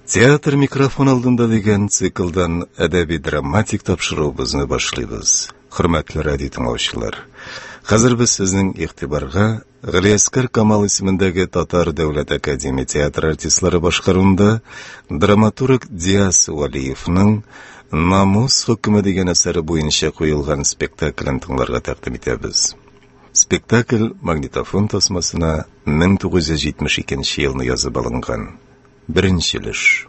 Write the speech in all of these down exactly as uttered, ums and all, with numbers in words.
Театр микрофон алдында деген циклдан әдәби драматик тапшыруыбызны башлыйбыз. Хөрмәтле радио тыңлаучылар, хәзер без сезнең игътибарга Галиәскәр Камал исемендәге Татар дәүләт академия театр артистлары башкаруында драматург Диас Валиевның «Намус хөкеме» дигән әсәре буенча куелган спектаклен тыңларга тәкъдим итәбез. Спектакль магнитофон тасмасына мең тугыз йөз җитмеш икенче елны язып алынган. Birinci iliş.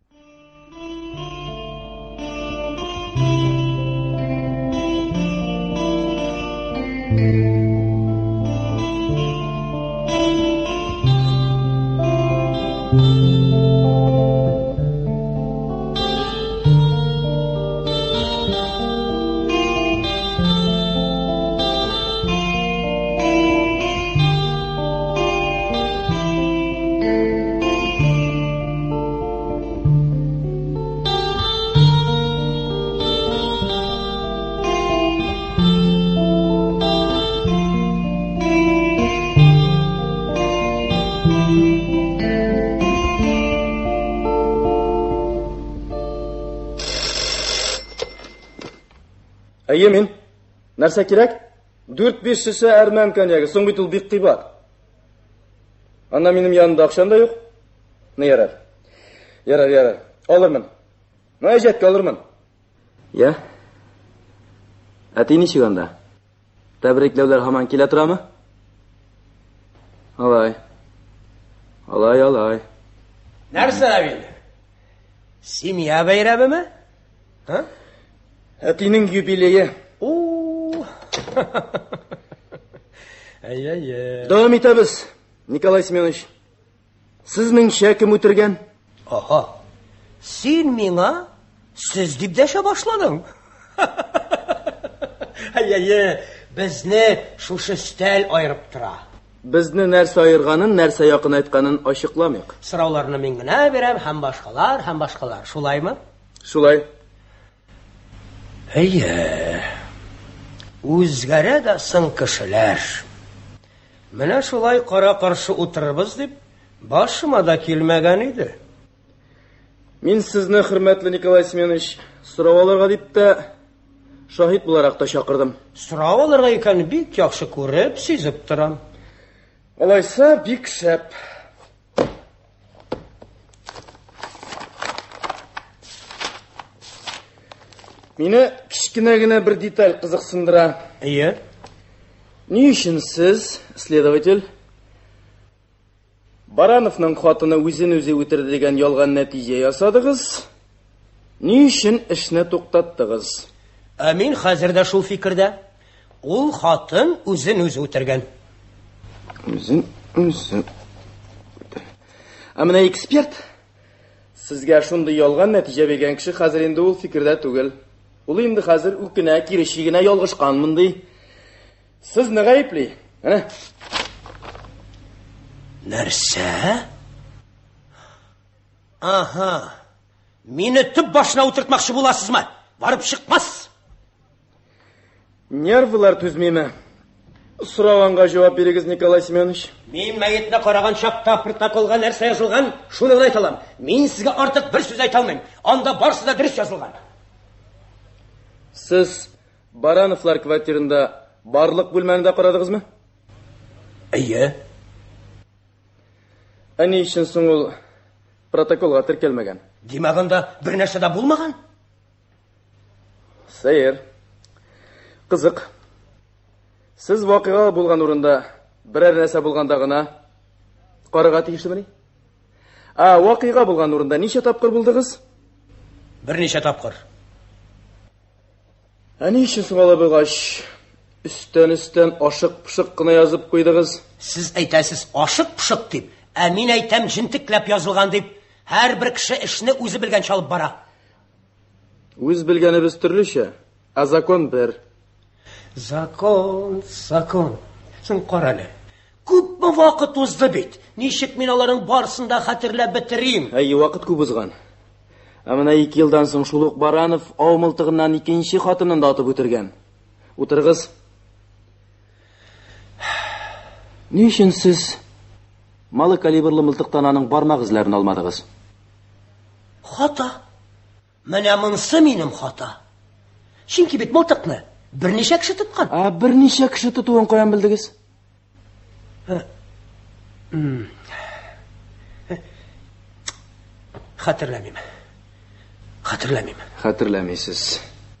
Әйе мен, нәрсә кирәк? Дүрт-биш шеше әрмән коньягы, соң бит ул бик кыйбат. Ана минем янымда акчам да юк. Не ярар? Ярар, ярар. Алырмын. Менә җәткә алырмын. Я. Әти ничек анда? Тәбрикләүләр һаман килә торамы? Алай. Алай, алай. Нәрсә бит? Семья бәйрәмеме? Ха? Әтинең юбилее. Oo. Ай ай ай. Дәвам итәбез, Николай Семенович. Сезнеңчә кем үтергән? Аха. Син миңа сез дип дәшә башладың. Ай ай ай. Безне шушы стәл айырып тора. Безне нәрсә айырганын, нәрсә якын айтканын ачыкламыйк. Сорауларны мин генә бирәм, һәм башкалар, һәм башкалар. Шулаймы? Шулай. Әйе, үзгәрә дә соң кешеләр. Менә шулай кара-каршы утырырбыз дип, башыма да килмәгән иде. Мин сезне, хөрмәтле Николай Семенович, сорау алырга дип тә шаһид буларак та чакырдым. Сорау алырга икән бик яхшы күреп, сизеп торам. Алайса, бик шәп. Мине кичкенә генә бер деталь кызыксындыра. Әйе. Ни өчен сез, следователь, Барановның хатыны үзен үзе үтерде дигән ялган нәтиҗә ясадыгыз? Ни өчен эшне туктаттыгыз? Ә мин хәзер дә шул фикердә. Ул хатын үзен үзе үтергән. Үзен үзе. Ә менә эксперт сезгә шундый ялган нәтиҗә биргән кеше хәзер инде ул фикердә түгел. Ул инде хәзер үкенә, киреши генә ялгышкан мондый. Сез не гаепли? Әнә. Нәрсә? Аха. Мине төп башына утыртмакчы буласызмы? Барып чыкмас. Нервлар түзмиме? Сорауганга җавап бирегез, Николай Семенович. Мин мәетне караган чакта протоколга нәрсә язылган? Шуны гына әйтә алам. Мин сезгә артык бер сүз әйтә алмыйм. Анда барысы да дөрес язылган. Сез Барановлар квартирында барлык бүлмәне карадыгызмы? Әйе. Әни өчен соң ул протоколга теркәлмәгән? Димәк, анда бер нәрсә дә булмаган? Сәер. Кызык. Сез вакыйга булган урында берәр нәрсә булганда гына карарга тиешлемени? А, вакыйга булган урында ничә тапкыр булдыгыз? Берничә тапкыр. Әни өчен соң ала булгач, өстән-өстән ашык-пышык кына язып куйдыгыз? Сез әйтәсез ашык-пышык дип, ә мин әйтәм җентекләп язылган дип. Һәр бер кеше эшне үзе белгәнчә алып бара. Үз белгәнебез төрлечә, ә закон бер. Закон, закон. Син карале. Күпме вакыт узды бит. Ничек мин аларның барысын да хәтерләп бетерим? Әйе, вакыт күп узган. Ә менә ике елдан соң шул ук Баранов ау мылтыгыннан икенче хатынын да атып үтергән. Утырыгыз. Ни өчен сез малы калибрлы мылтыктан аның бармак эзләрен алмадыгыз? Хата. Менә монсы минем хата. Чөнки бит мылтыкны берничә кеше тоткан. А берничә кеше тотуын каян белдегез? Хәтерләмим. Хәтерләмим. Хәтерләмисез.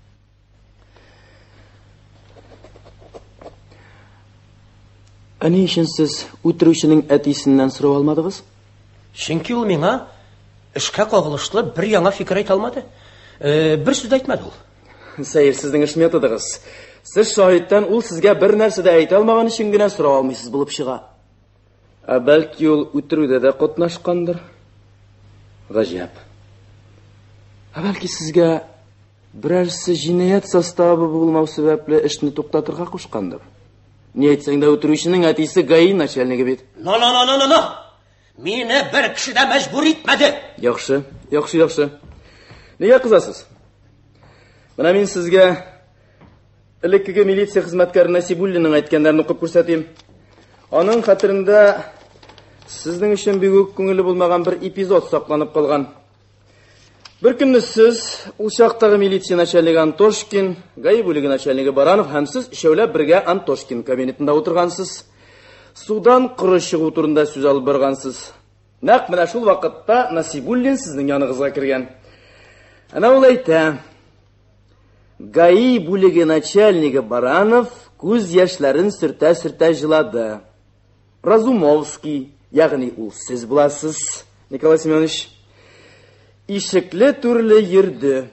Ani өчен сез үтерүченең әтисеннән сорап алмадыгыз? Чөнки ул миңа эшкә кагылышлы бер яңа фикер әйтә алмады. Э, бер сүз әйтмәде ул. Сәер, сезнең эш методыгыз. Сез шаһиттан ул сезгә бер нәрсә дә әйтә алмаган өчен генә сорап алмыйсыз булып чыга. Ә бәлки ул үтерүдә дә катнашкандыр? Гаҗәп. Ә бәлки сезгә берәрсе җинаять составы булмау сәбәпле эшне туктатырга кушкандыр? Ни әйтсәң дә үтерүченең әтисе ГАИ начальнигы бит. No, no, no, no, no, no. Мине бер кеше дә мәҗбүр итмәде. Яхшы, яхшы, яхшы. Нигә кызасыз? Менә мин сезгә элеккеге милиция хезмәткәре Насибуллинның әйткәннәрен укып күрсәтим. Аның хәтерендә сезнең өчен бик үк күңелле булмаган бер эпизод сакланып калган. Бер көнне сез, ул чактагы милиция начальнигы Антошкин, ГАИ бүлеге начальнигы Баранов һәм сез өчәүләп бергә Антошкин кабинетында утыргансыз. Судан кыры чыгу турында сүз алып баргансыз. Нәкъ менә шул вакытта Насибуллин сезнең яныгызга кергән. Ана ул әйтә: ГАИ бүлеге начальнигы Баранов күз яшьләрен сөртә-сөртә җылады. Разумовский, ягъни ул сез буласыз, Николай Семенович. Ишекле түрле йөрде.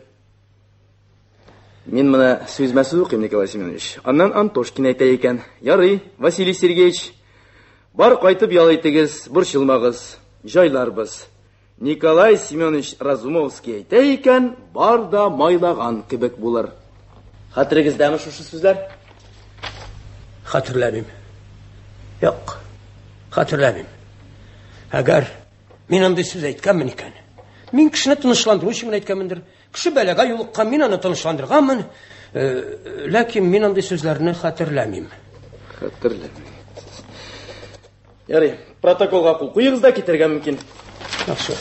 Мин моны сүзмәсез укыйм, Николай Семенович. Аннан Антошкин әйтә икән: "Ярый, Василий Сергеевич, бар кайтып ял итегез, борчылмагыз, җайларбыз." Николай Семенович Разумовский әйтә икән, бар да майлаган кебек булыр. Хәтерегездәме шушы сүзләр? Хәтерләмим. Юк, хәтерләмим. Әгәр мин андый сүз әйткәнмен икән, мин кешене тынычландыру өчен әйткәнмендер. Кеше бәлагә юлыккан, мин аны тынычландырганмын. Ләкин мин андый сүзләрне хәтерләмим. Хәтерләмим. Ярый, протоколга кул куегыз да китергә мөмкин. Яхшы.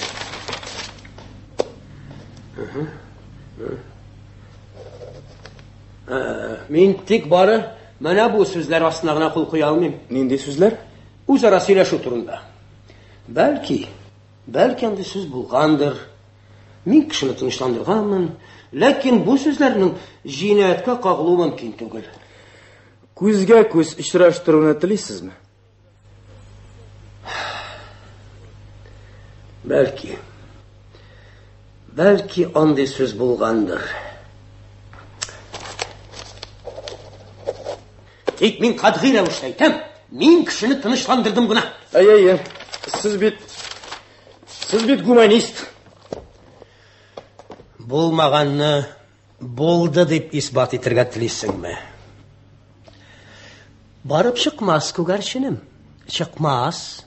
Мин тик бары менә бу сүзләр астына гына кул куя алмыйм. Нинди сүзләр? Үзара сөйләшү турында. Бәлки, бәлки андый сүз булгандыр. Мин кешене тынычландырганмын, ләкин бу сүзләрнең җинаятькә кагылуы мөмкин түгел. Күзгә күз очраштыруны телисезме? Бәлки. Бәлки андый сүз булгандыр. Тик мин катгый рәвештә әйтәм, мин кешене тынычландырдым гына. Әй-әй, сез бит сез бит гуманист. Булмаганны булды дип исбат итәргә телисеңме? Барып чыкмас күгәрченем. Чыкмас.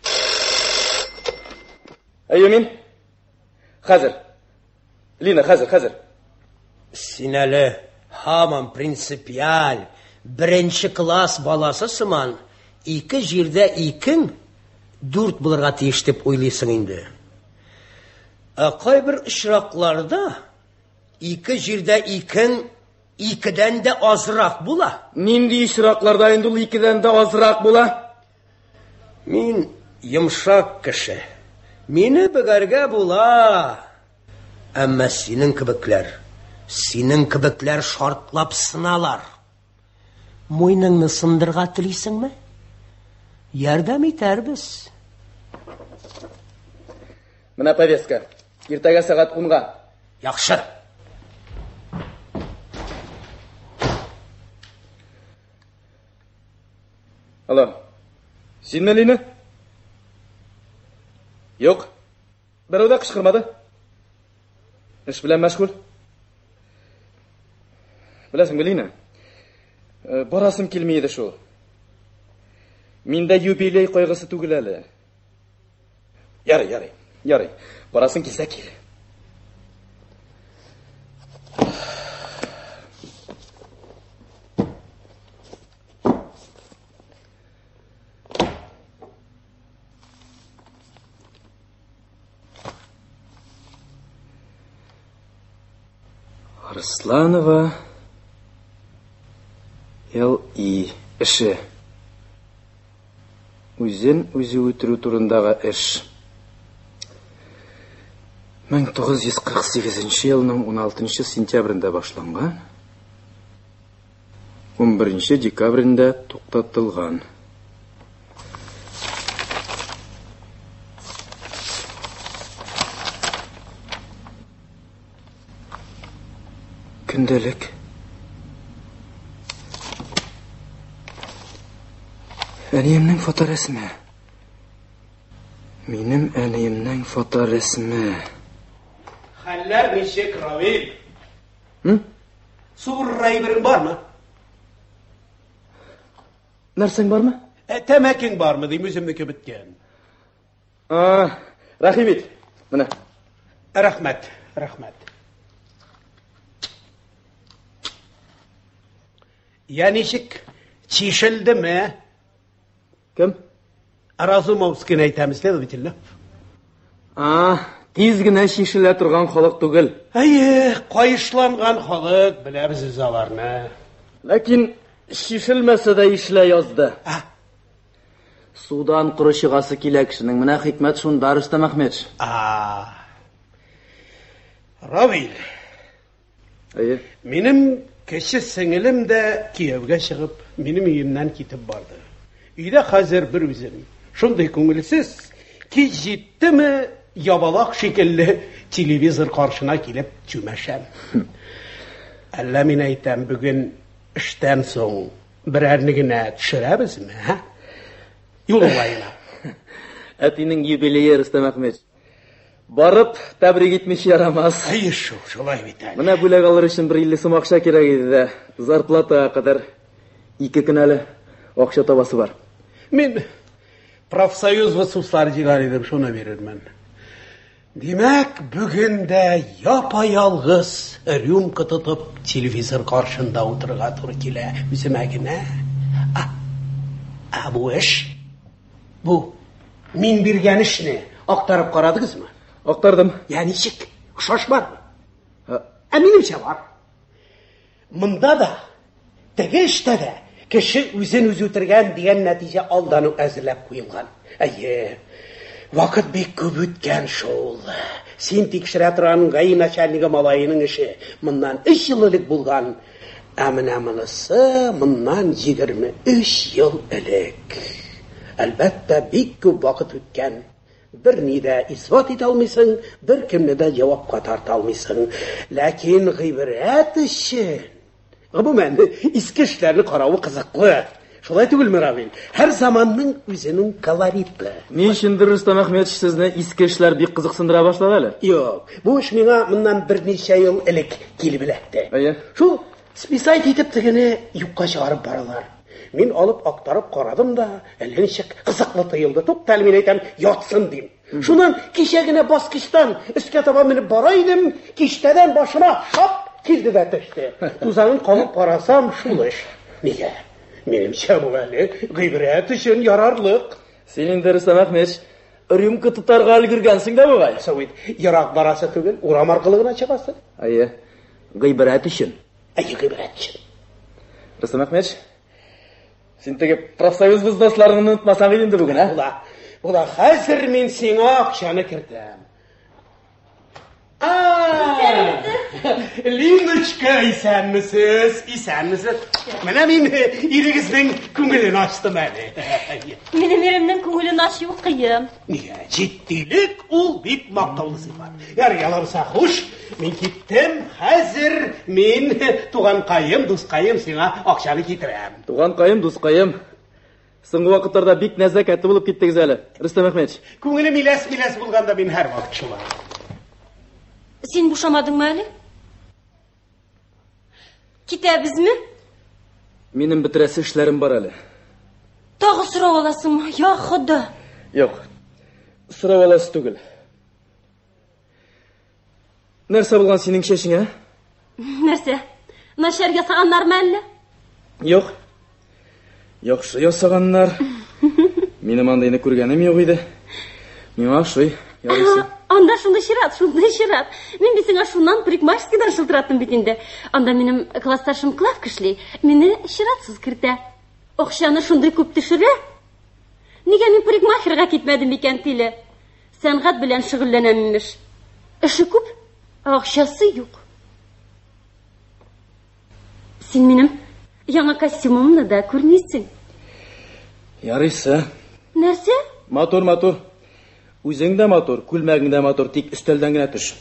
Әйе мин. Хәзер. Лина, хәзер, хәзер. Син әле һаман принципиаль беренче класс баласы сыман ике җирдә икең дүрт булырга тиеш дип уйлыйсың инде. Ә кайбер очракларда ике җирдә икең икедән дә азрак була. Нинди очракларда инде ул икедән дә азрак була? Мин йомшак кеше. Мине бөгәргә була. Әмма синең кебекләр, синең кебекләр шартлап сыналар. Муйныңны сындырга телисеңме? Ярдәм итәрбез. Менә повестка. Иртәгә сәгать унга. Яхшы. Алло. Синме Лина? Юк. Берәү дә кычкырмады. Эш белән мәшгуль. Беләсеңме, Лина? Барасым килми иде шул. Миндә юбилей кайгысы түгел әле. Ярый, ярый, ярый. Барасың килсә кил. Арсланова Л И эше. Үзен үзе үтерү турындагы эш. мең тугыз йөз кырык сигезенче елның он алтынчы сентябрендә башланган. он беренче декабрендә туктатылган. Көндәлек. Әниемнең фоторәсеме. Минем әниемнең фоторәсеме. Хәлләр ничек, Равил? Хм? Сугыррай берең бармы? Нәрсәң бармы? Ә, тәмәкең бармы, дим, үземнеке беткән. А, рәхим ит. Менә. Рәхмәт, рәхмәт. Я ничек, чишелдеме? Кем? Разумовскийны әйтәм, следовательно. А, тиз генә шишелә торган халык түгел. Әйе, кайышланган халык, беләбез без аларны. Ләкин шишелмәсә дә ишлә язды. А, Судан коры чыгасы килә кешенең. Менә хикмәт шунда, Рөстәм Әхмәтов. а. Равил, Әйе. минем кеше сеңелем дә кияүгә чыгып, минем өемнән китеп барды. Өйдә хәзер бер үзем. Шундый күңелсез, ки җиттеме, ябалак шикелле телевизор каршына килеп чүмәшәм. Әллә мин әйтәм, бүген эштән соң берәрне генә төшерәбезме, һә? Юллайна. Әтинең юбилее, Рөстәм Әхмәтов. Барып, тәбрик итмичә ярамас. Әйе шул, шулай бит әле. Менә бүләк алыр өчен бер илле сум акча кирәк иде дә. Зарплатага кадәр ике көн әле акча табасы бар. Мин профсоюз высуслар җигәр идем, шуны бирермен. Димәк, бүген дә япа-ялгыз рюмка тотып телевизор каршында утырырга туры килә. Үземә генә. А, а бу эш? Бу мин биргән эшне актарып карадыгызмы? Актардым. Я ничек? Ошаш бармы? Ха, Ә минемчә бар. Монда да, теге эштә дә кеше үзен үзе үтергән дигән нәтиҗә алдан ук әзерләп куелган. Әйе, вакыт бик күп үткән шул. Син тикшерә торган гаи начальнигы малаеның эше моннан өч ел элек булган. Ә менә монысы моннан егерме өч ел элек. Әлбәттә, бик күп вакыт үткән. Бер ни дә исбат итә алмыйсың, бер кемне дә җавапка тарта алмыйсың. Ләкин гыйбрәт өчен, гомумән, иске эшләрне каравы кызыклы. Шулай түгелме, Равил? Һәр заманның үзенең колориты. Ни өчендер Рөстәм Әхмәтов сезне иске эшләр бик кызыксындыра башлады әле? Юк, бу эш миңа моннан берничә ел элек килеп эләкте. Әйе. Шул списайт итеп тегене юкка чыгарып баралар. Мин алып актарып карадым да, әллә ничек кызыклы тоелды. Туктал, мин әйтәм, ятсын дим. Шуннан кичә генә баскычтан өскә таба менеп бара идем, кичтәдән башыма шап килде дә төште. Тузагын кабып карасам, шул эш. Нигә? Минемчә бу әле гыйбрәт өчен ярарлык. Син инде, Рөстәм Әхмәтов, рюмка тотарга өлгергәнсең дә бугай. Сәвит, ярак барасы түгел, урам аркылы гына чыгасы. Әйе. Гыйбрәт өчен. Әйе, гыйбрәт өчен. Рөстәм Әхмәтов, син теге профсоюз вуздошларын онытмасаң инде бүген, ә? Була, була, хәзер мин сиңа акчаны кертәм. А! Линочка, исәнмесез, исәнмесез. Менә мин ирегезнең күңелен ачтым әле. Минем иремнең күңелен ачу кыен. Нигә? Җиттилек ул бик мактаулы сыйфат. Яр яларса хуш, мин киттем, хәзер мин туганкаем, дускаем сиңа акчаны китерәм. Туганкаем, дускаем. Соңгы вакытларда бик нәзакәтле булып киттегез әле, Рөстәм Әхмәтов. Күңелем иләс-миләс булганда мин һәр вакыт шулай. Син бушамадыңмы әле? Китәбезме? Минем бетерәсе эшләрем бар әле. Тагы сорап аласыңмы? Я Хода. Юк. Сорап аласы түгел. Нәрсә булган синең чәчеңә? Нәрсә? Начар ясаганнармы әллә? Юк. Яхшы ясаганнар. Минем андыйны күргәнем юк иде. Миңа шуй ярыйсы. Анда шундай шират, шундай шират. Мен бисеңа шуннан парикмахерскийдан шылтыраттым бит инде. Анда минем классташым Клавка эшли. Мине ширатсыз кертә. Акчаны шундай күп төшерә. Нигә мин парикмахерга китмәдем икән тиле? Сәнгать белән шөгыльләнәм имеш. Эше күп, акчасы юк. Син минем яңа костюмымны да күрмисең. Ярыйсы. Нәрсә? Мотор, мотор. Үзең дә мотор, күлмәгең дә мотор, тик өстәлдән генә төш.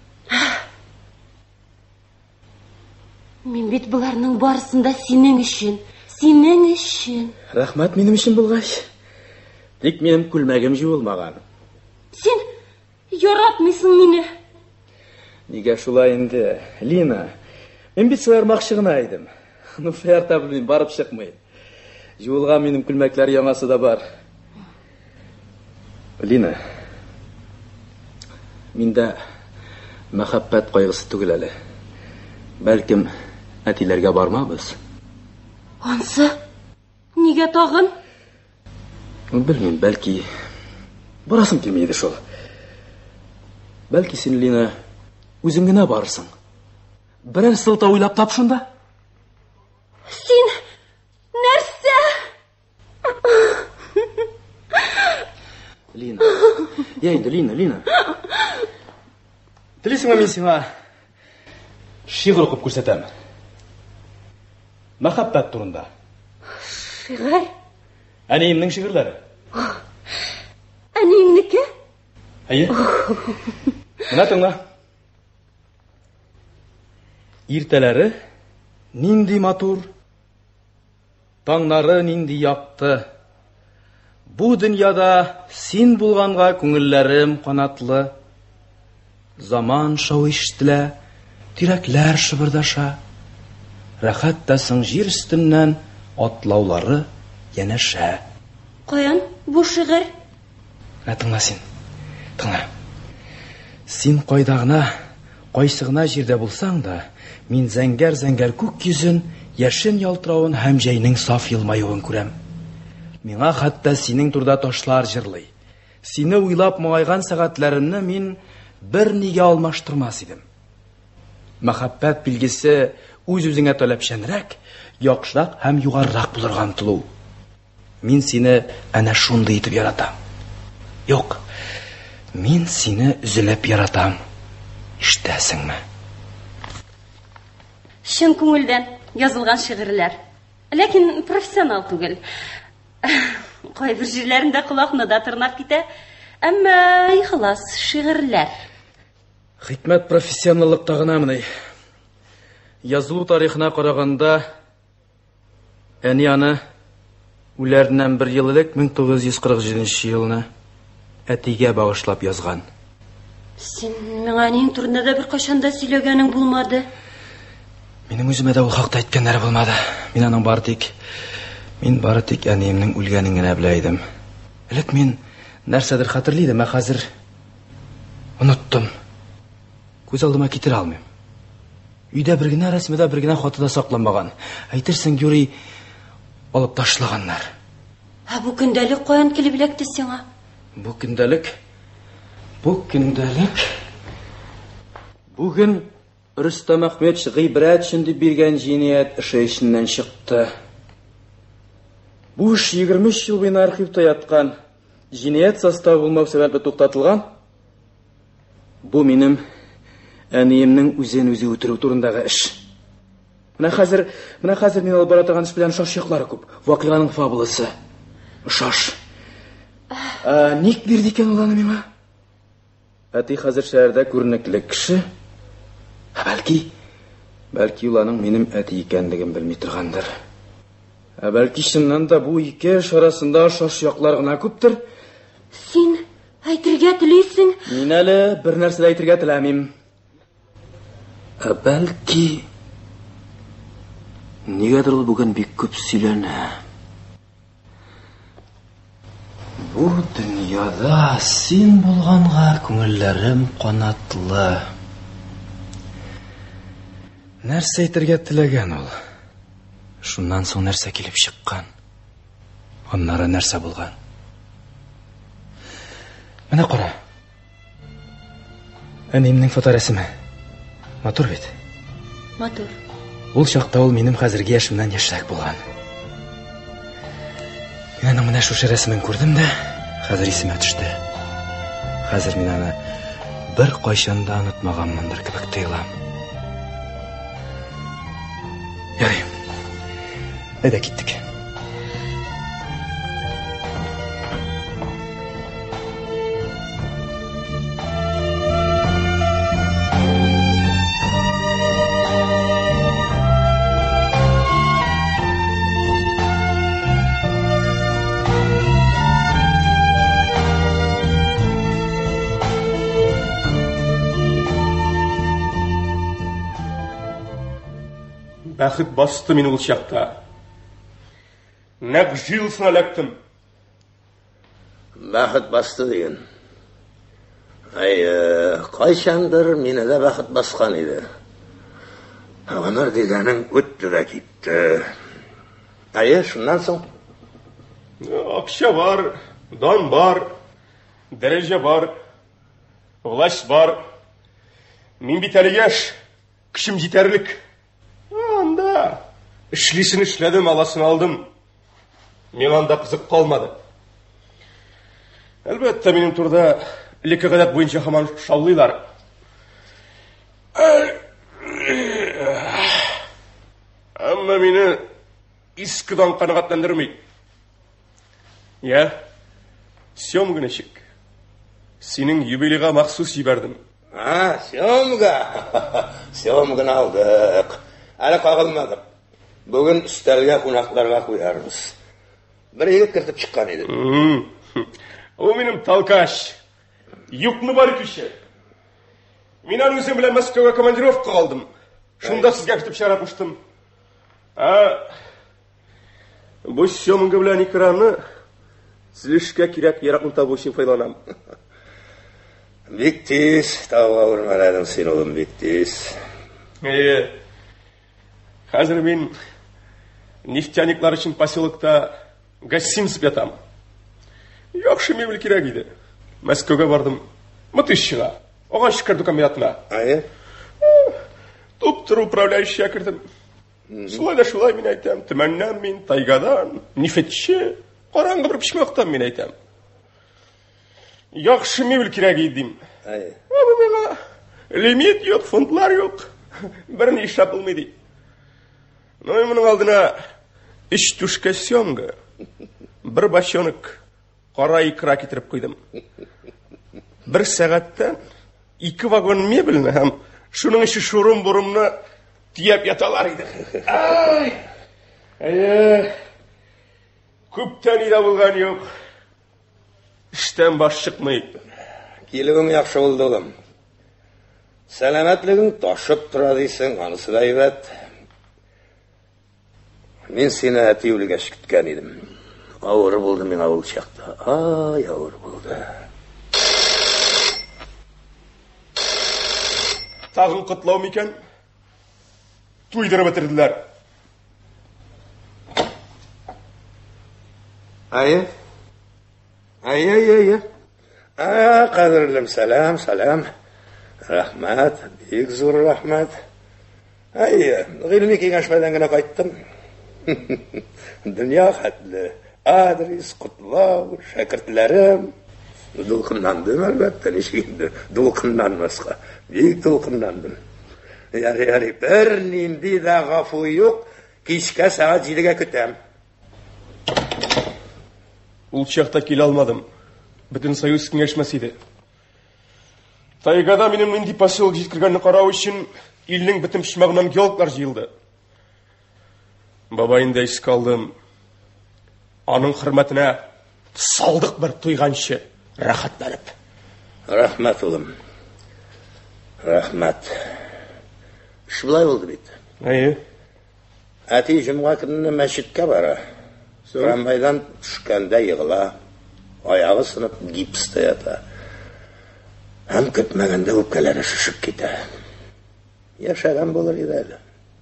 Мин бит буларның барысында синең өчен, синең өчен. Рәхмәт минем өчен булгач. Тик минем күлмәгем җуылмаган. Син яратмыйсың мине. Нигә шулай инде, Лина? Мин бит сыйырмакчы гына идем. Ну, фәртә белмим, барып чыкмый. Җуылган минем күлмәкләр яңасы да бар. Лина, миндә мәхәббәт кайгысы түгел әле. Бәлкем, әтиләргә бармабыз. Ансы, нигә тагын? Белмим, бәлки барасым килмәйде шул. Бәлки син, Лина, үзең генә барырсың. Берәр сылта уйлап тап шунда. Син нәрсә? Лина. Я инде, Лина, Лина. Телисеңме, мин сиңа шигырь укып күрсәтәм. Мәхәббәт турында. Шигырь? Әниемнең шигырьләре. Әниеңнеке? Әйе. Менә тыңла. Иртәләре нинди матур, таңнары нинди якты. Бу дөньяда син булганга күңелләрем канатлы. Заман шау ишетелә, тирәкләр шыбырдаша. Рәхәт тәсең җир өстеннән атлаулары янәшә. Каян бу шигырь? Менә тыңла син. Тыңла. Син кайда гына, кайсы гына җирдә булсаң да, мин зәңгәр-зәңгәр күк йөзен, яшен ялтыравын һәм җәйнең саф елмаюын күрәм. Миңа хәтта синең турда ташлар җырлый. Сине уйлап моңайган сәгатьләремне мин бер нигә алмаштырмас идем. Мәхәббәт билгесе үз-үзеңә таләпчәнрәк, яхшырак һәм югарырак булырга омтылу. Мин сине әнә шундый итеп яратам. Юк, мин сине үзелеп яратам. Ишетәсеңме? Чын күңелдән язылган шигырьләр. Ләкин профессионал түгел. Кайбер җирләрендә колакны да тырнап китә, әмма ихлас шигырьләр. Хикмәт профессионаллыкта гына менә. Язылу тарихына караганда, әни аны үләреннән бер ел элек мең тугыз йөз кырык җиденче елны әтигә багышлап язган. Син миңа әниең турында да бер кайчан да сөйләгәнең булмады. Минем үземә дә ул хакта әйткәннәре булмады. Мин аның бары тик Мин бары тик әниемнең үлгәнен генә белә идем. Элек мин нәрсәдер хәтерли идем, ә хәзер оныттым. Күз алдыма китерә алмыйм. Өйдә бер генә рәсемдә бер генә хаты да сакланмаган. Әйтерсең, юри алып ташлаганнар. Ә бу көндәлек каян килеп эләкте сиңа? Бу көндәлек Бу көндәлек Бүген Рөстәм Әхмәтов гыйбрәт өчен дип биргән җинаять эше эченнән чыкты. Бу эш егерме өч ел буена архивта яткан, җинаять составы булмау сәбәпле туктатылган. Бу минем әниемнең үзен үзе үтерү турындагы эш. Менә хәзер, менә хәзер мин алып бара торган эш белән шаш яклары күп. Вакыйганың фабуласы. Шаш. А ник бирде икән ул аны миңа? Әти хәзер шәһәрдә күренекле кеше. Бәлки, бәлки ул аның минем әти икәнлеген белми торгандыр. Ә бәлки чыннан да бу ике эш арасында шаш яклар гына күптер. Син әйтергә телисең? Мин әле бер нәрсә дә әйтергә теләмим. Ә бәлки нигәдер ул бүген бик күп сөйләнә. Бу дөньяда син булганга күңелләрем канатлы. Нәрсә әйтергә теләгән ул? Шуннан соң нәрсә килеп чыккан? Аннары нәрсә булган? Менә кара. Әнемнің фоторәсімі. Матур бит. Матур. Ул чакта ул минем хәзерге яшемнән яшьрәк булган. Мин аның менә шушы рәсемен күрдем дә, хәзер исемә төште. Хәзер мин аны бер кайчан да онытмаганмындыр кебек тоелам. Ярый. Әйдә киттек. Бәхет басты мені ул чакта. Нәк жилсына ләктім. Бәхет басты деген. Ай, қайшандыр мені де бәхет басқан еді. Ғұмыр дегенің өтті де кетті. Ай, шуннан соң? Акша бар, дан бар, дәреже бар, власть бар. Мин бит әле яш, кішім жетерлік. Анда ішлесін ішләдім, аласын алдым. Мен анда қызық қалмады. Әлбәтті менің турда лекі ғадат бойынша хаман шаулайлар. Әмма мені искідан қанағаттандырмайды. Я, съемга нешік. Сенің юбилейға мақсус жібердім. А, съемга. Съемганы алдық. Әлі қағылмадық. Бүгін үстәлге қонақтарға қоярмыз. Бір егет кіртіп шыққан еді. О, менің талкаш. Юкны бар етуші. Мен өзім білен Москваға командировка қалдым. Шында сізге кіртіп шаратмыштым. Бұл съемга білен экраны слишком керек ярақын табу үшін файланам. Бек тез, тауға ұрмаладың сен олым, бек тез. Е, қазір мен нефтяниклар үшін поселокта гостиница ятам. Яқшы мебель керек еді. Мәскеуге бардым, мұтышшыға, оған шықырды комбинатына. Ае? Туп-тұр управляющия кірдім. Солай да шулай мен айтам, түмәннен мен, тайгадан, нефетші, қараңғы бір пішмақтан мен айтам. Яқшы мебель керек едім. Ае? Абы мені лимит yok, фунтлар yok. Бірін еш жапылмайды. Но мұның алдына үш түшке съемга, бір башонок қара икра кетіріп қойдым. Бір сағаттан екі вагон мебеліні һәм шуның іші шурым бұрымны тиеп яталар еді. Ай! Әйе! Көптен ида болған yok. Іштен баш шықмайды. Келігің яқшы болды олым. Сәләмәтлігің ташып тұра дейсің, анысы да әйбәт. Мен сені әтеуліге күткен едім. Ауыр болды мен ауыл шақта. Ай, ауыр болды. Тағын құтлау мекен? Туйдырып бітірділер. Айы? Айы, айы, айы. А, қадірлім, сәлам, сәлам. Рахмат, бек зор рахмат. Айы, ғилми кеңешмеден генә қайттым. Дүния хәтлі, адрес, құтлау, шәкіртләрім. Дулқыннандым, әлбәтті, нешегенді. Дулқыннанмасқа. Бек дулқыннандым. Яры, яры, бір нинди да ғафу yok, кешке сағат жетіге күтем. Ул чакта келе алмадым. Бүтін союз кеңешмәсе еді. Тайгада менің нинди поселок жеткіргенні қарау үшін елдің бітім шымағынан геологлар жиылды. Бабайында еске алдым. Аның хөрмәтенә салдық бір туйганчы рахат беріп. Рахмат, улым. Рахмат. Іш бұлай болды бит. Әйе. Әти жұмға күніне мәшітке бара. Трамвайдан түшкәндә йығыла. Аяғы сынып гипста ята. Һәм көтмәгәндә үпкәләре шышып китә. Яшәгән булыр иде әле.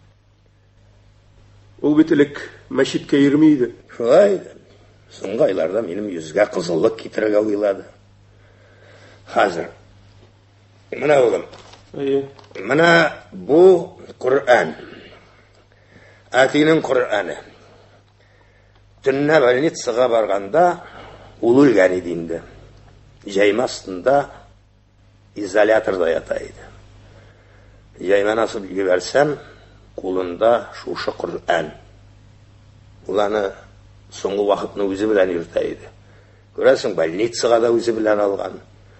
Ул бит элек мәчеткә йөрми иде. Шулай. Соңгы айларда минем йөзгә кызыллык китерергә уйлады. Хәзер Менә улым. Әйе. Менә бу Коръән. Әтинең Коръәне. Төнне больницага барганда ул үлгән иде инде. Җәймә астында изоляторда ята иде. Җәймәне асып җибәрсәм, кулында шушы Коръән. Ул аны соңгы вакытны үзе белән йөртә иде. Күрәсең, больницага да үзе белән алган.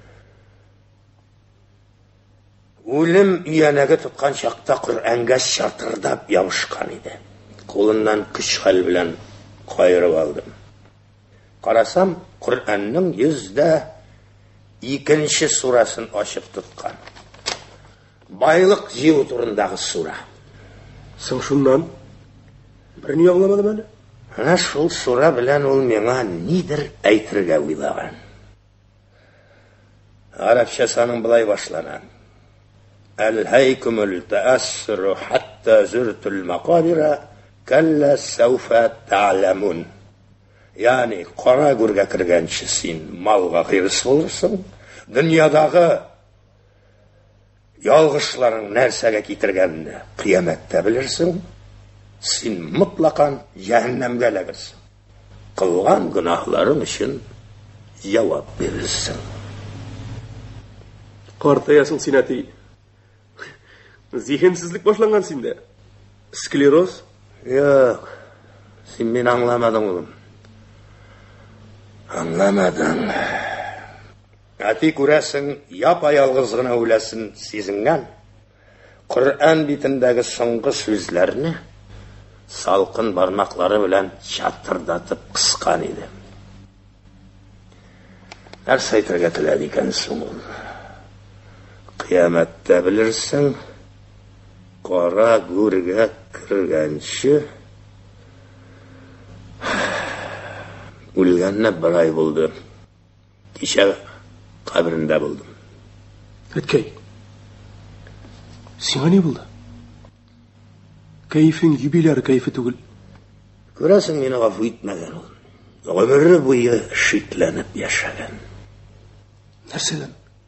Үлем өянәге тоткан чакта Коръәнгә чатырдап ябышкан иде. Кулыннан көч хәл белән кайрып алдым. Карасам, Коръәннең йөздә икенче сурасын ачып тоткан. Байлык җыю турындагы сура. Соң шуннан бер ни аңламадым әле. Менә шул сура белән ул миңа нидер әйтергә уйлаган. Арабчасының былай башлана. Әл-хайкумул таассуру хатта зуртул мақабира калла сауфа та'ламун. Яни кара гүргә кергәнче син малга кыйрыс булырсың. Дөньядагы ялгышларың нәрсәгә китергәнне кыямәттә белерсең. Син мутлакан җәһәннәмгә эләгерсең. Кылган гөнаһларың өчен җавап бирерсең. Картаясың син әти. Зиһенсезлек башланган синдә. Склероз? Юк. Син мине аңламадың улым. Аңламадың. Әти күрәсең, япа-ялгыз гына үләсен сизенгән. Коръән битендәге соңгы сүзләрне салкын бармаклары белән чатырдатып кыскан иде. Нәрсә әйтергә теләде икән соң ул? Кыямәттә белерсең, кара гүргә кергәнче үлгәнне бер ай булды. Кичә каберендә булдым. Әткәй. Сиңа ни булды? Кәефең юбиляры кәефе түгел. Күрәсең, мине гафу итмәгән ул. Гомере буе шикләнеп яшәгән. Нәрсәдән?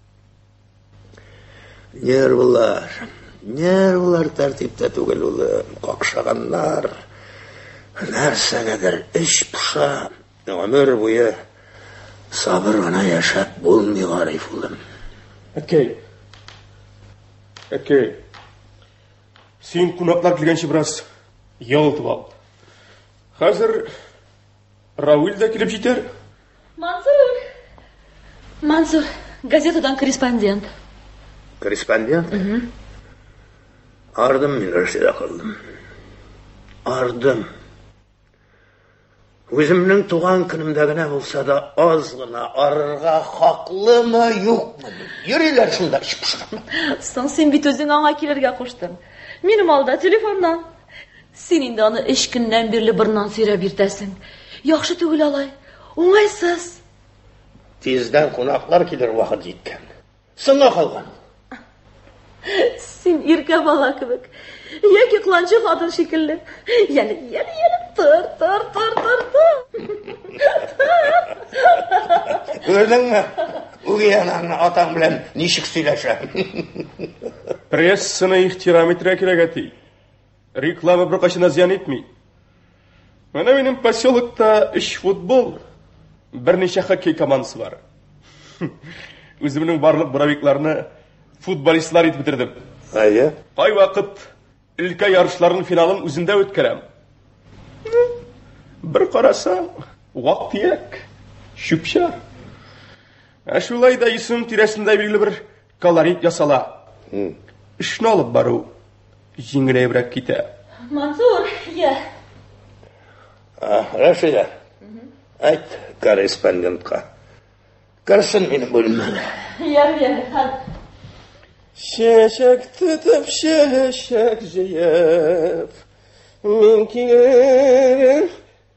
Нервлар. Нервлар тәртиптә түгел ул. Какшаганнар. Нәрсәгәдер эш пуша. Гомере буе сабыр гына яшәп булмый гариф улым. Әткәй. Әткәй. Син кунаклар килгәнче бераз ялтып ал. Хәзер Рауил да килеп җитәр. Мансур. Мансур, газетадан корреспондент. Корреспондент? Угу. Ардым мин Рәшидә калдым. Ардым. Үземнең туган көнемдә генә булса да аз гына арырга хаклымы, юкмы? Йөриләр шунда чыпшырып. Соң син бит үзең аңа килергә куштың. Минем алда телефоннан. Син инде аны өч көннән бирле борыннан сөйрәп иртәсең. Яхшы түгел алай. Уңайсыз. Тиздән кунаклар килер вакыт җиткән. Соңга калган. Син иркә бала кебек. Яки кыланчы хатын шикелле. Яни, яни, яни, тыр, тыр, тыр, тыр, тыр. Күрдеңме? Угыянаңны атаң белән ничек сөйләшә? Прессаны ихтирам итәргә кирәк әти. Реклама бер кайчан зыян итми. Менә минем поселокта өч футбол, берничә хоккей командасы бар. Үземнең барлык буравикларны футболистлар итеп бетердем. Әйе. Кай вакыт өлкә ярышларының финалын үзендә үткәрәм. Бер карасаң, вак-төяк, шүпчә. Ә шулай да исем тирәсендә билгеле бер колорит ясала. Эшне алып бару җиңеләйрәк китә. Мансур, я. Рәшидә. Әйт корреспондентка. Карсын минем бүлмәне. Яр, яр, хәл. Чәчәк тотып, чәчәк җыеп, мин килгән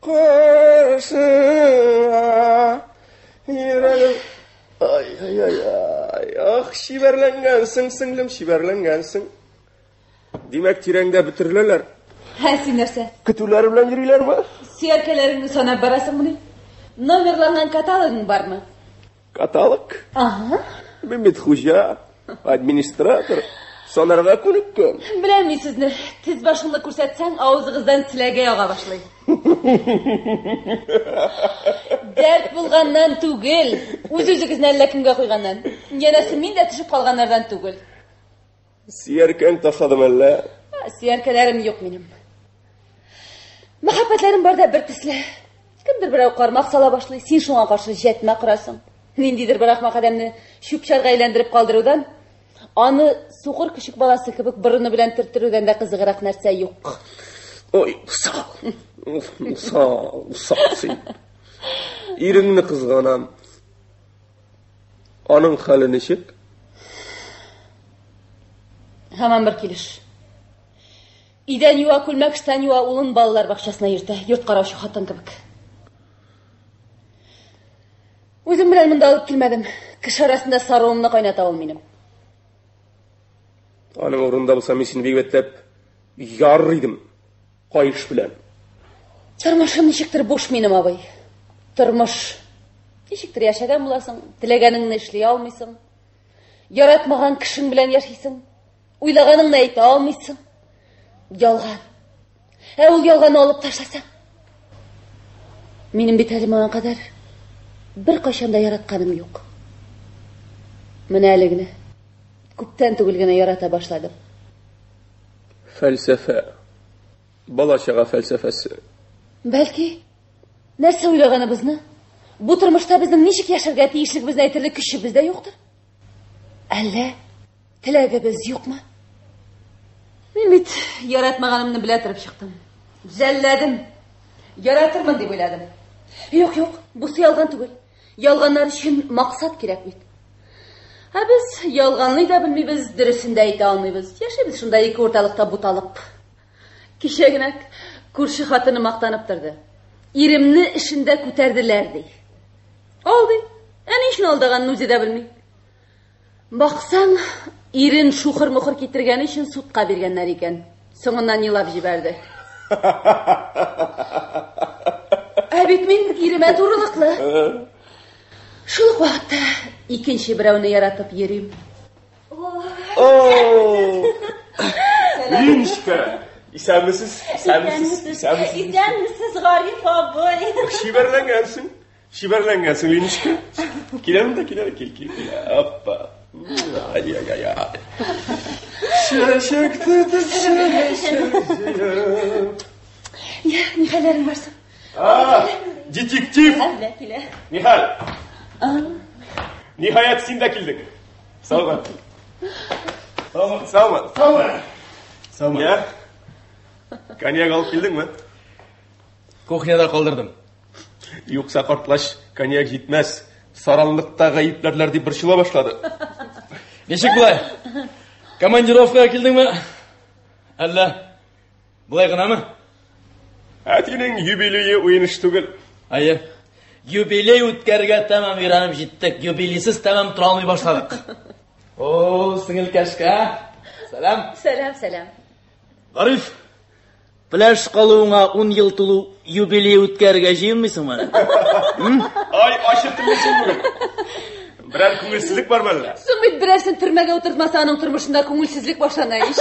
каршыңа. Йөрәгем, ай, ай, ай, ай, ах, шибәрләнгәнсең, сеңлем, шибәрләнгәнсең. Димәк, тирәңдә бөтереләләр. Хә, син нәрсә? Көтүләр белән йөриләрме? Сөяркәләреңне санап барасыңмы? Номерланган каталогың бармы? Каталог? Ага. Мин бит хуҗа. Администратор санарга күнеккән. Беләм сезне. Тез башыңны күрсәтсәң, авызыгыздан теләгә яга башлый. Дәрт булганнан түгел, үз-үзегезне әллә кемгә куйганнан. Янәсе мин дә төшеп калганнардан түгел. Сияркәң ташладым әллә? Сияркәләрем юк минем. Мәхәббәтләрем бар да бер төсле. Кемдер берәү кармак сала башлый, син шуңа каршы җәтмә корасың. Ниндидер бер ахмак адәмне шүпчәргә әйләндереп калдырудан, аны сугыр кичек баласы кебек борыны белән төрттерүдән дә кызыграк нәрсә юк. Ой, сал. Сал, сал син. Иреңне кызганам. Аның хәле ничек? Һаман бер килеш. Идән юа, күлмәк штан юа, улын балалар бакчасына йөртә, йорт караучы хатын кебек. Үзем белән монда алып килмәдем. Кеше арасында саруымны кайната ул минем. Аның урында булса, мин сине бик вәттәп яр идем. Кайыш белән. Тормышым ничектер буш минем, абый. Тормыш. Ничектер яшәгән буласың, теләгәнеңне эшли алмыйсың. Яратмаган кешең белән яшисең. Уйлаганыңны әйтә алмыйсың. Ялган. Ә ул ялганны алып ташласаң. Минем бит әле моңа кадәр бер кайчан да яратканым юк. Менә әле генә күптән түгел генә ярата башладым. Фәлсәфә. Балачага фәлсәфәсе. Бәлки, нәрсә уйлаганыбызны, бу тормышта безнең ничек яшәргә тиешлегебезне әйтерлек көче бездә юктыр? Әллә теләгебез юкмы? Мин бит яратмаганымны белә торып чыктым. Жәлләдем. Яратырмын дип уйладым. Юк, юк, бусы ялган түгел. Ялганнар өчен максат кирәк бит. Ә без ялганны да белмибез, дөресен дә әйтә алмыйбыз. Яшибез шунда ике урталыкта буталып. Кичә генә күрше хатыны мактанып торды. Иремне эшендә күтәрделәр ди. Алды. Әни өчен алдаганны үзе дә белми. Баксаң, ирен шухыр-мухыр китергән өчен судка биргәннәр икән. Соңыннан елап җибәрде. Ә бит мин иремә турылыклы. Шул вакытта икенче берәүне яратып йөрим. О! Линчка. Исәнмесез? Исәнмесез? Исәнмесез? Исәнмесез, Гариф абый. Шиберләнгәнсең. Шиберләнгәнсең, Линчка. Киләм дә килә, кил, кил. Аппа. Ай, ай, ай, ай. Шәшәкте төшәшәк. Я, нихәләрең барсың? А, детектив. Әллә килә. Нихәл. Ниһаять син дә килдең. Салма. Салма, салма, салма. Салма. Я. Коньяк алып килдеңме? Кухняда калдырдым. Юкса картлаш коньяк җитмәс. Саранлыкта гаепләрләр дип борчыла башлады. Ничек булай? Командировкага килдеңме? Әллә булай гынамы? Әтинең юбилее уйыныш түгел. Айе. Юбилей үткәргә тәмам өйрәнеп җиттек. Юбилейсыз тәмам тора алмый башладык. О, сиңел кәшкә. Салам. Салам, салам. Гариф, пляж калуыңа ун ел тулу юбилей үткәргә җыенмыйсыңмы? Ай, ачы теллесең бүген. Берәр күңелсезлек бармы әллә? Соң бит берәрсен төрмәгә утыртмаса, аның тормышында күңелсезлек башлана иш.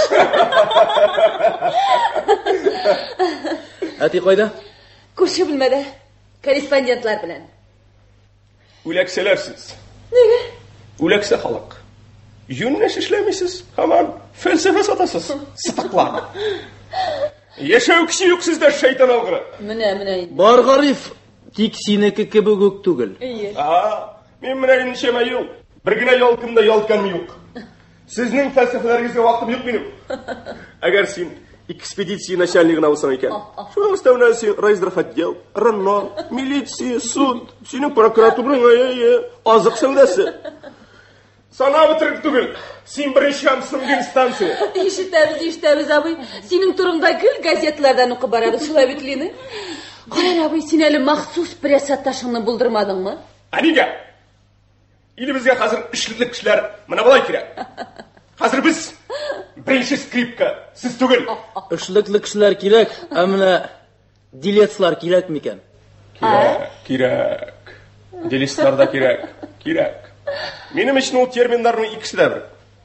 Әти кайда? Күрше бүлмәдә, корреспондентлар белән. Үләксәләрсез. Нигә? Үләксә халык. Юннәш эшләмисез, һаман фәлсәфә сатасыз. Сытыклар. Яшәү кеше юк сездә, шайтан алгыры. Менә, менә. Бар, Гариф, тик синеке кебек үк түгел. Ие. А, мен менә ничәмә ел, бер генә ялкында ялтканым юк. Сезнең фәлсәфәләрегезгә вакытым юк минем. Әгәр син экспедиция начальнигына булсаң икән, шуның өстәвенә син райздрафотдел, РНО, милиция, суд, синең прокуратураң, ай-ай, азык сәүдәсе. Сана бетерек түгел. Син беренче һәм инстанция. Ишетәбез, ишетәбез, абый. Синең турыңда гел газеталардан укып барабыз, шулай бит Лина. Кара, абый, син әле махсус пресс-атташыңны булдырмадыңмы? Ә нигә? Илебезгә хәзер эшлекле кешеләр менә булай кирәк. Хәзер без беренче скрипка, сез түгел. Эшлекле кешеләр кирәк, ә менә дилетслар кирәк микән? Кирәк, кирәк. Делистлар да кирәк, кирәк. Минем өчен ул терминнарның икесе дә бер.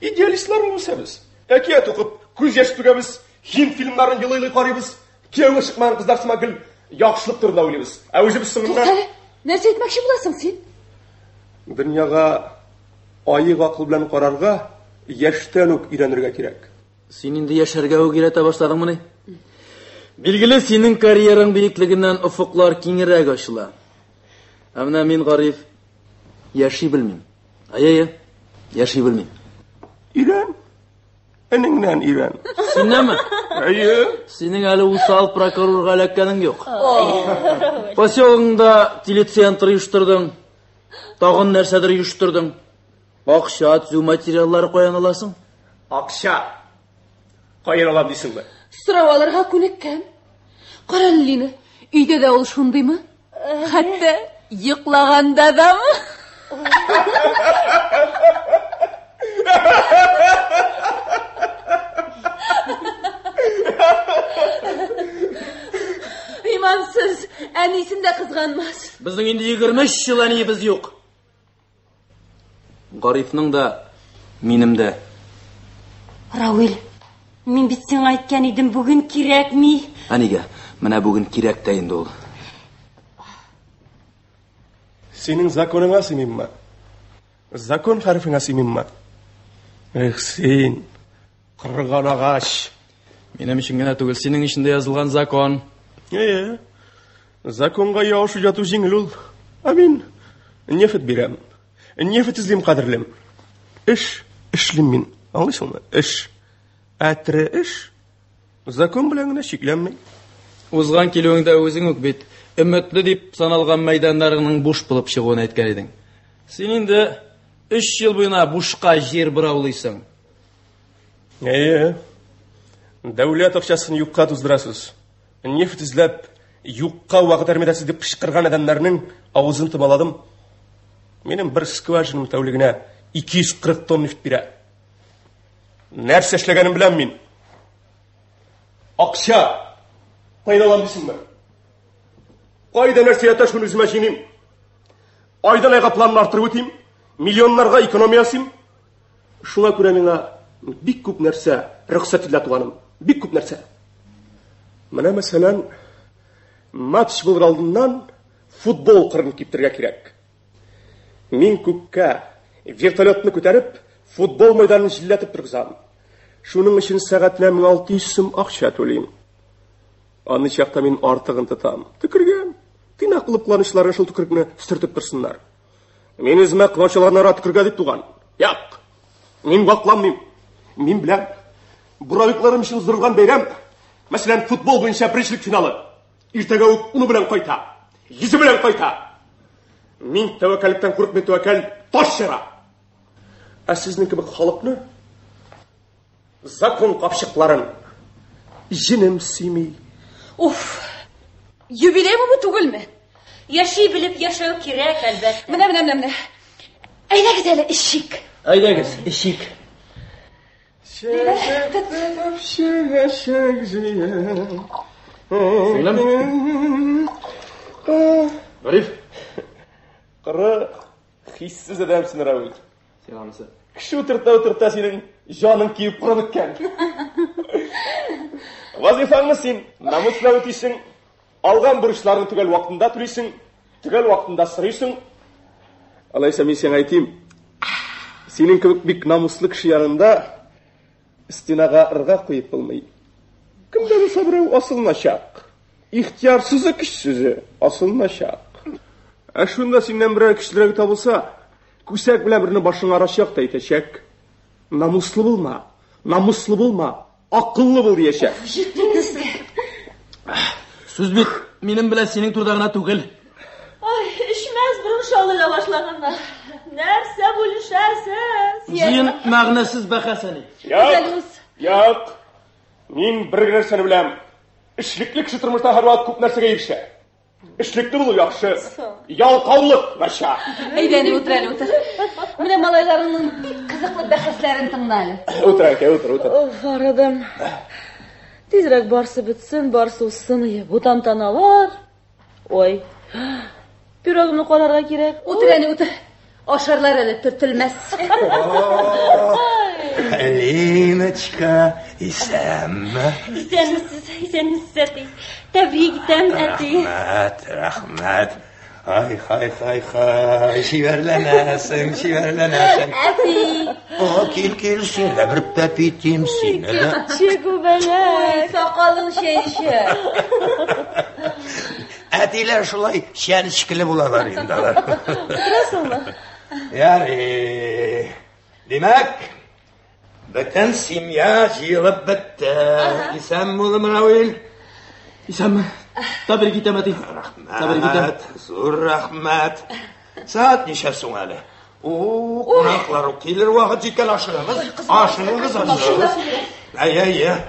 идеалистлар булсабыз, әкият укып, күз яшь түгәбез, Hind фильмнарын елый-елый карыйбыз, кияүгә чыкмаган кызлар сыман гел яхшылык турында уйлыйбыз. Ә үзебез соңында нәрсә әйтмәкче буласың син? Дөньяга айык акыл белән карарга яшьтән үк өйрәнергә кирәк. Син инде яшәргә үк өйрәтә башладыңмыни? Билгеле, синең карьераң биеклегеннән офыклар киңрәк ачыла. Ә менә мин, Гариф, яши белмим. Ай-ай, яши белмим. Өйрән. Энеңнән өйрән. Синнәме? Әйе. Синең әле усал прокурорга эләккәнең юк. Поселогыңда телецентр оештырдың. Тагын нәрсәдер оештырдың. Акча төзү материаллары каян аласың? Акча. Каян алам дисеңме? Сорау алырга күнеккән. Кара Лилине, өйдә дә ул шундыймы? Хәтта йоклаганда дамы? Имансыз, әнисен дә кызганмас. Безнең инде егерме өч ел әниебез юк. Гарифның да, минем дә. Рауил, мин бит сиңа әйткән идем, бүген кирәкми. Әнигә, менә бүген кирәк тә инде ул. Синең законыңа симимме? Закон хәрефеңә симимме? Эх, син, кырган агач. Минем өчен генә түгел, синең өчен дә язылган закон. Әйе. Законга яушу яту җиңел ул. Ә мин нефет бирәм. Нефет излим кадерлем. Эш, эшлим мин. Аңлыйсыңмы? Эш. Әтре эш. Закон белән генә чикләнмәй. Узган килүеңдә үзең үк бит өметле дип саналган мәйданнарының буш булып чыгуын әйткән идең. Син инде өч ел буена бушка җир бираулыйсың. Әйе. Дәүләт акчасын юкка туздырасыз. Нефт изләп юкка вакыт әрмәдәсе дип кычкырган адәмнәрнең авызын тымаладым. Минем бер скважиным тәүлегенә ике йөз кырык тонн нефт бирә. Нәрсә эшләгәнем беләм мин? Акча кайдан дисеңме? Кайда нәрсә ята шуны үземә җыйним? Айдан айга планны артырып үтим, миллионнарга экономия ясыйм. Шуңа күрә миңа бик күп нәрсә рөхсәт ителә туганым. Бик күп нәрсә. Менә мәсәлән, матч булыр алдыннан футбол кырын киптергә кирәк. Мин күккә вертолетны күтәреп, футбол мәйданын җилләтеп торгызам. Шуның өчен сәгатенә мең алты йөз сум акча түлим. Аны чакта мин артыгын тотам. Төкергән. Тыйнак кылып кыланышларын шул төкерекне сөртеп торсыннар. Мин үземә кылаучыларны ара төкергә дип туган. Як. Мин вакламыйм. Мин беләм. Буравикларым өчен уздырылган бәйрәм. Мәсәлән, футбол буенча беренчелек финалы. Иртәгә үк уны белән кайта. Йөзе белән кайта. Мин тәвәккәллектән курыкмый тәвәккәл таш яра. Ә сезнең кебек халыкны закон капчыкларын җинем сими. Уф. Юбилеймы бу түгелме? Яши белеп яшәү кирәк, әлбәттә. Менә, менә, менә, менә. Әйдәгез әле ишик. Әйдәгез, ишик. Сеңлем? Гариф? Кыры хиссез адәмсен, Рауил. Сәламсы. Кеше утырта утырта синең җаның киеп кырып беткән. Вазифаңны син намуслы үтисең, алган бурычларны төгәл вакытында түлисең, төгәл вакытында сорыйсың. Алайса мин сиңа әйтим, синең кебек бик намуслы кеше янында стенага ырга куеп булмый. Кемдә булса берәү асылначак. Ихтиярсызы көчсүзе асылначак. Ә шунда синнән берәр кешеләр табылса, күсәк белән берне башыңа арачак та әйтәчәк. Намуслы булма, намуслы булма, акыллы бул дияшәк. Сүз бит минем белән синең турда гына түгел. Ай, ишмәс бурын шаулыга башлаганнар. Нәрсә бүлешәсез? Җыен мәгънәсез бәхәсәни. Як, як. Мин бер нәрсәне беләм. Эшлекле кеше тормышта һәрвакыт күп нәрсәгә ирешә. Эшлекле булу яхшы. Ялкаулык начар. Әйдәне утыр әле, утыр. Менә малайларының бик кызыклы бәхәсләрен тыңла әле. Утыр, әкә, утыр, утыр. Оф, арадым. Тизрәк барсы бетсен, барсы усын, бу тантаналар. Ой. Пирогымны карарга кирәк. Утыр әле, утыр. Ашарлар әле, төртелмәс. Алиночка, исәнме? Исәнмесез, исәнмесез, әти. Тәбрик итәм, әти. Рәхмәт, рәхмәт. Ай, хай, хай, хай, шиверләнәсең, шиверләнәсең. Әти. О, кил, кил, син дә бер пәпитим, син дә. Ой, сакалың шәйшә. Әтиләр шулай шәнечкеле булалар инде алар. Расылмы? Ярый. Димәк, бөтен семья җыелып бетте. Исәнме, улым Равил? Исәнме? Тәбрик итәм, әти. Тәбрик итәм. Рәхмәт, зур рәхмәт. Сәгать ничә соң әле? О, кунаклар килер вакыт җиткән, ашыгыз. Ашыгыз, ашыгыз. Әй, әй, әй.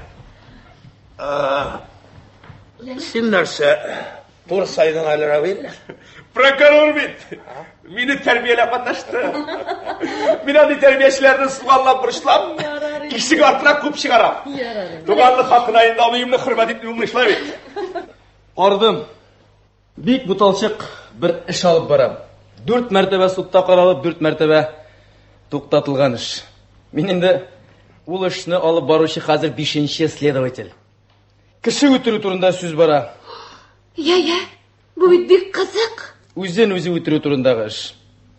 Син нәрсә турсайдың әле, Равил? Прокурор бит. Мине тәрбияләп катнашты. Мин аны тәрбиячеләрне суганлап бурычлап, кишек артына күп чыгарам. Туганлык хакына инде алыйымны хөрмәт итеп уңышлар бит. Ардым. Бик буталчык бер эш алып барам. Дүрт мәртәбә судта каралып, дүрт мәртәбә туктатылган эш. Мин инде ул эшне алып баручы хәзер бишенче следователь. Кеше үтерү турында сүз бара. Я, я. Бу бит бик кызык. Үзен үзе үтерү турындагы эш.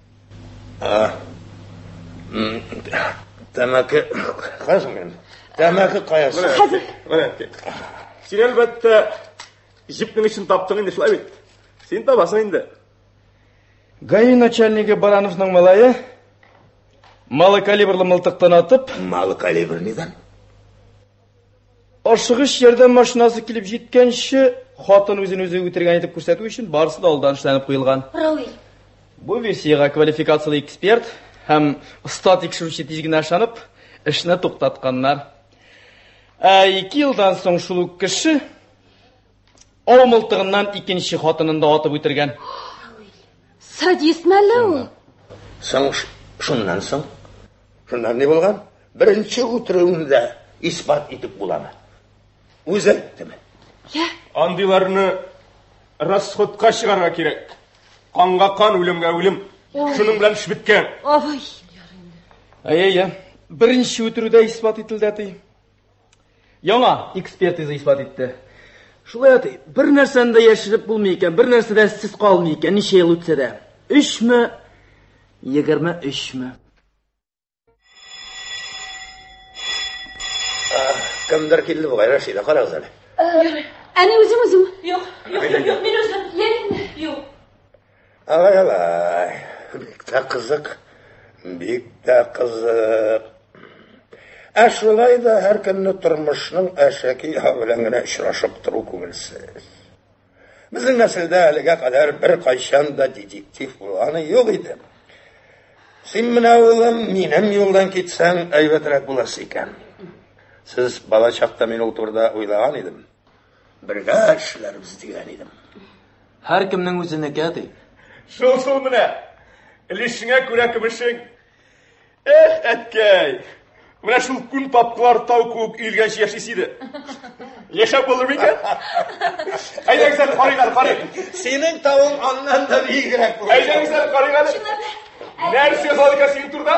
Тәмәке, кайсың мен? Тәмәке каясы? Син әлбәттә җипнең өчен таптың инде, шулай бит. Син табасың инде. ГАИ начальнигы Барановның малае малы калибрлы мылтыктан атып, Малы калибр нидан? ашыгыч ярдәм машинасы килеп җиткәнче хатын үзен үзе үтергән итеп күрсәтү өчен барысы да алдан эшләнеп куелган. Равил. Бу версиягә квалификациялы эксперт һәм оста тикшерүче тиз генә ышанып, эшне туктатканнар. Ә ике елдан соң шул ук кеше ау мылтыгыннан икенче хатынын да атып үтергән. Садист мәле ул. Соң шуннан соң? Шуннан ни булган? Беренче үтерүендә исбат итеп буламы? Үзе әйттеме? Я. Андыйларны расходка чыгарга кирәк. Канга кан, үлемгә үлем. Шуның белән эш биткән. Ой. Әйе, беренче үтерүдә исбат ителде әти. Яңа экспертиза исбат итте. Шулай әти, бер нәрсәне дә яшереп булмый икән, бер нәрсә дә сез калмый икән, ничә ел үтсә дә. Өчме? егерме өчме? Кемдер килде бугай, Рәшидә, карагыз әле. Әне үзем үзем. Юк, юк, юк, мин үзем. Ленин. Юк. Алай, алай. Бик тә кызык. Бик тә кызык. Ә шулай да һәр көнне тормышның әшәки белән генә очрашып тору күңелсез. Безнең нәселдә әлегә кадәр бер кайчан да детектив булганы юк иде. Син менә улым, минем юлдан китсәң, әйбәтрәк буласы икән. Сез бала чакта мин ул турыда уйлаган идем. Бергә эшләрбез дигән идем. Һәр кемнең үзенеке әти. Шул-шул менә. Илешеңә күрә кебешең. Эх, әткәй. Менә шул күн папкалар тау күк илгәч яшис иде. Яшәп булыр микән? Әйдәгез, карыйгыз, карый. Синең тавың аннан да бигрәк булыр. Әйдәгез, карыйгыз. Нәрсә халыкка син турда?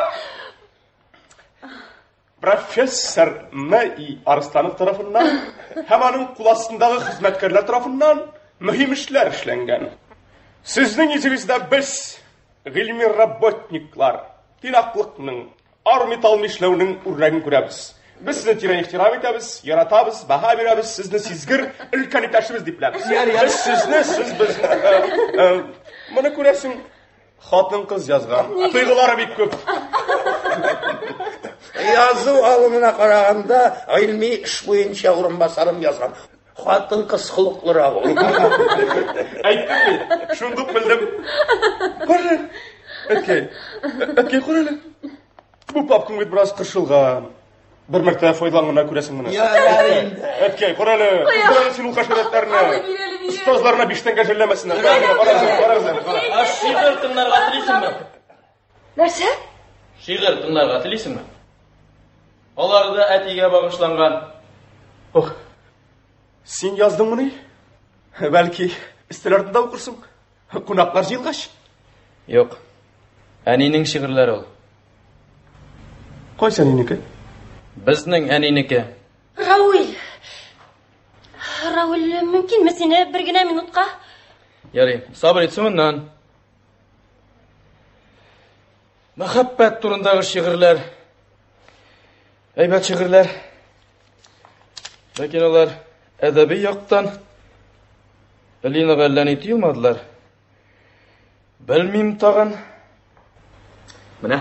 Профессор М.И. Арстанов тарафыннан һәм аның кул астындагы хезмәткәрләр тарафыннан мөһим эшләр эшләнгән. Сезнең изегездә без гыйльми работниклар тинаклыкның, армитал эшләүнең үрнәген күрәбез. Без сезне тирән ихтирам итәбез, яратабыз, баһа бирәбез, сезне сизгер өлкән иптәшебез дип беләбез. Без сезне, сез безне моны күрәсең, хатын-кыз язган. Тойгылары бик күп. Язу алымына караганда, гыйльми эш буенча урынбасарым язган. Хатын-кыз хулыклырак ул. Әйттем мин, шундук белдем. Күрәле. Әткәй. Әткәй күрәле. Бу папкам бит бераз кыршылган. Бер мәртәбә файдаланганда күрәсең моны. Әткәй, күрәле. Күрәле син ул хәшәрәтләрне. Остазларына биштән гәҗәлләмәсеннәр. Карагыз, карагыз. А шигырь тыңларга телисеңме? Нәрсә? Шигырь тыңларга телисеңме? Алар да әтигә багышланган. Ох. Син яздыңмы? Бәлки, өстәл артында укырсың. Кунаклар җыелгач. Юк. Әнинең шигырьләре ул. Кайсы әнинеке? Безнең әнинеке. Рауль. Рауль, мөмкинме сине бер генә минутка? Ярый, сабыр ит соңыннан. Мәхәббәт турындагы шигырьләр. Әйбәт шигырьләр. Ләкин алар әдәби яктан Линага әллә ни тыелмадылар. Белмим тагын. Менә.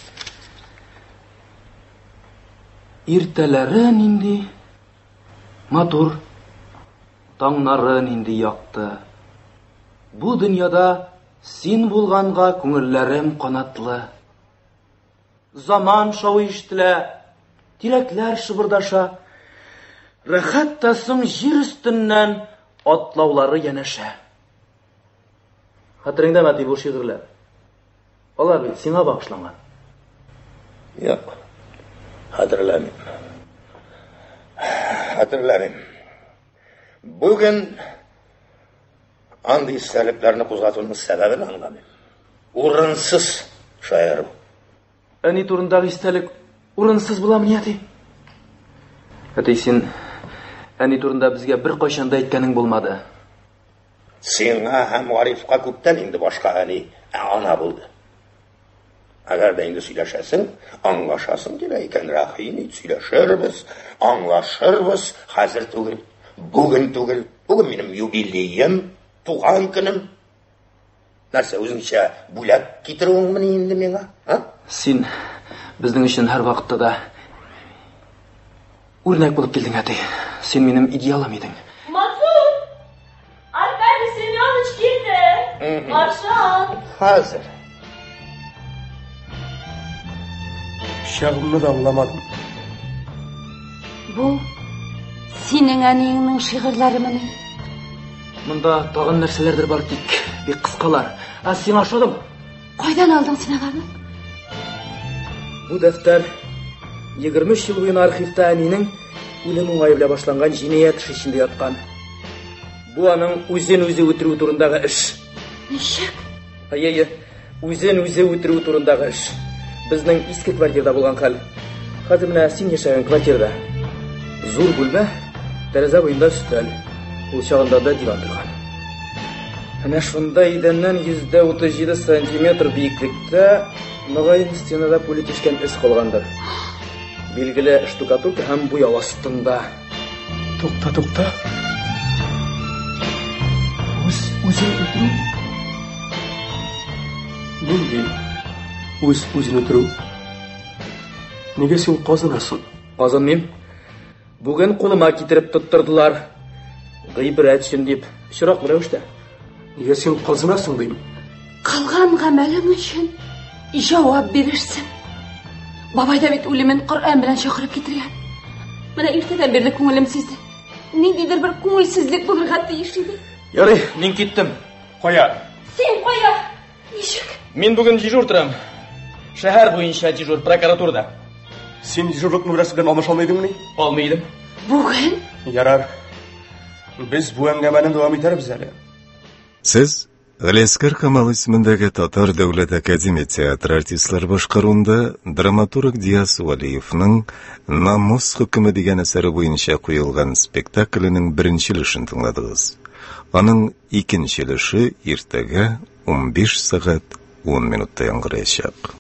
Иртәләре нинди матур, таңнары нинди якты. Бу дөньяда син булганга күңелләрем канатлы. Заман шавы ишетелә, тирәкләр шыбырдаша. Рәхәт тә соң җир өстеннән атлаулары янәшә. Хәтереңдә мәти бу шигырьләр? Алар бит сиңа багышланган. Юк. Хәтерләмим. Хәтерләмим. Бүген андый истәлекләрне кузгатуның сәбәбен аңламыйм. Урынсыз шаир бу. Әни турындагы истәлек урынсыз буламы яти? Әти, син әни турында безгә бер кайчан да әйткәнең булмады. Сиңа һәм Гарифка күптән инде башка әни, ана булды. Әгәр дә инде сөйләшәсең, аңлашасың кирәк икән, рәхим ит, сөйләшербез, аңлашырбыз, хәзер түгел, бүген түгел, бүген минем юбилеем, туган көнем. Нәрсә, үзеңчә бүләк китерүеңме инде миңа? Син безнең өчен һәр вакытта да үрнәк булып килдең, әти. Син минем идеалым идең. Матур! Аркадий Семенович килде. Маршал! Хәзер. Шагымны да аңламадым. Бу синең әниеңнең шигырьләреме? Монда тагын нәрсәләрдер бар, тик бик кыскалар. Ә син ашадым. Кайдан алдың син аларны? Бу дәфтәр егерме өч ел буена архивта әнинең үлем уңае белән башланган җинаять эше эчендә яткан. Бу аның үзен үзе үтерү турындагы эш. Ничек? Әйе, үзен үзе үтерү турындагы эш. Безнең иске квартирада булган хәл. Хәзер менә син яшәгән квартирада. Зур бүлмә, тәрәзә буенда өстәл. Ул чагында да диван торган. Әнә шунда идәннән йөз утыз җиде сантиметр биеклектә мөгаен стенада пуля тишкән эз калгандыр. Билгеле штукатурка һәм буяу астында. Тукта, тукта. Үз үзен үтерү. Нинди үз үзен үтерү? Нигә син казынасың? Казынмыйм. Бүген кулыма китереп тоттырдылар. Гыйбрәт өчен дип, чирак рәвештә. Нигә син казынасың дим? Калган гамәлең өчен җавап бирерсең. Бабай да бит үлемен Коръән белән чакырып китергән. Менә иртәдән бирле күңелем сизде. Ниндидер бер күңелсезлек булырга тиеш иде. Ярый, мин киттем. Кая? Син кая? Ничек? Мин бүген дежур торам. Шәһәр буенча дежур прокуратурада. Син дежурлык númerасы белән алмаша алмыйдыңмы? Алмыйдым. Бүген? Ярар. Без бу әңгәмәне дәвам итәрбез әле. Сез Галиәскәр Камал исемендәге Татар дәүләт академия театры артистлар башкаруында драматург Диас Валиевның «Намус хөкеме» дигән әсәре буенча куелган спектакленең беренче өлешен тыңладыгыз. Аның икенче өлеше иртәгә унбиш сәгать ун минутта яңгыраячак.